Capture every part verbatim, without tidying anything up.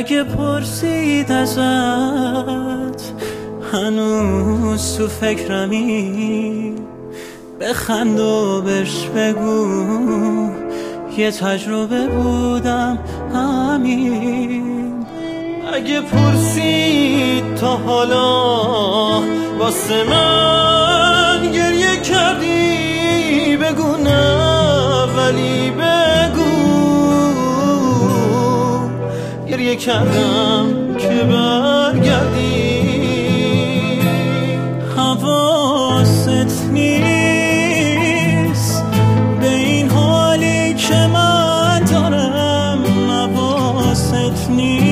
اگه پرسید ازت هنوز تو فکرمی، بخند و بهش بگو یه تجربه بودم همین. اگه پرسید تا حالا واسه من گریه کردی، بگو نه ولی بگو گریه کردم که برگردی. حواست نیست به این حالی که من دارم، حواست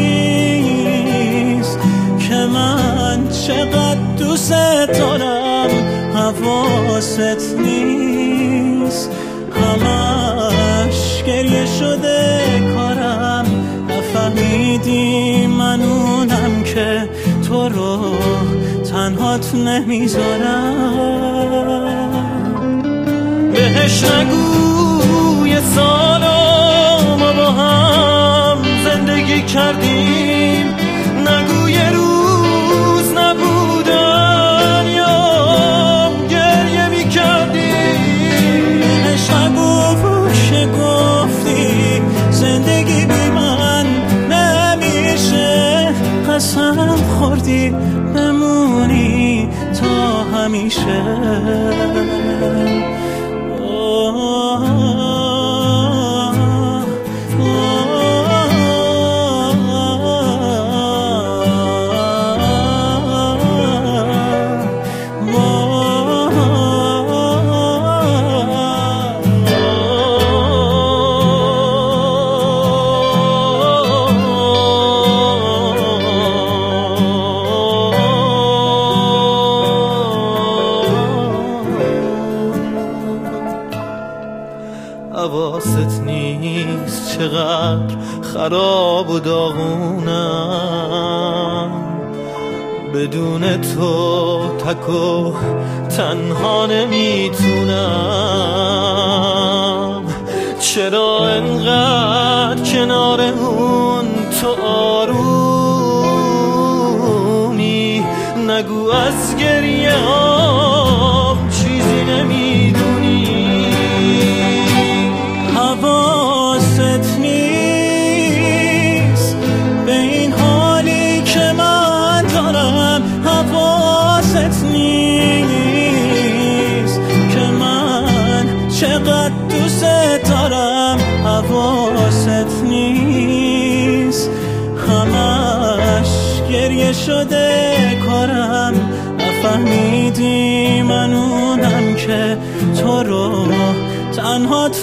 نیست که من چقدر دوست دارم، حواست نیست همش گریه شده کارم. نفهمیدی من اونم که تو رو تنهات نمیذارم. بهش نگو یه سالا ما با هم زندگی کردیم، نگو یه روز نبودن یا گریه میکردیم. بهش نگو که گفتی زندگی بی من نمیشه، قسم خوردی بمونی تا همیشه. حواست نیست چقدر خراب و داغونم، بدون تو تک و تنها نمیتونم. چرا انقدر کنار اون تو آرومی، نگو از گریه هم چیزی نمیدونی. حواست نیست به این حالی که من دارم، حواست نیست که من چقدر دوست دارم، حواست نیست همش گریه شده کارم. نفهمیدی من اونم که تو رو تنهات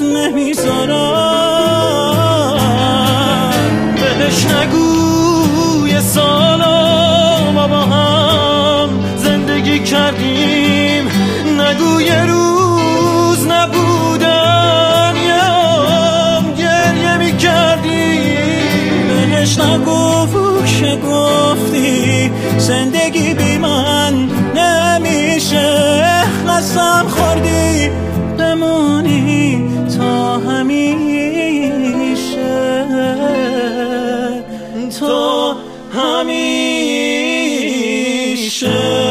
نمیذارم. بهش نگو یه سالا ما با هم زندگی کردیم، نگو یه روز نبودن یا گریه میکردیم. بهش نگو که گفتی زندگی بی من نمیشه، قسم خوردی بمونی تا همیشه، تا همیشه.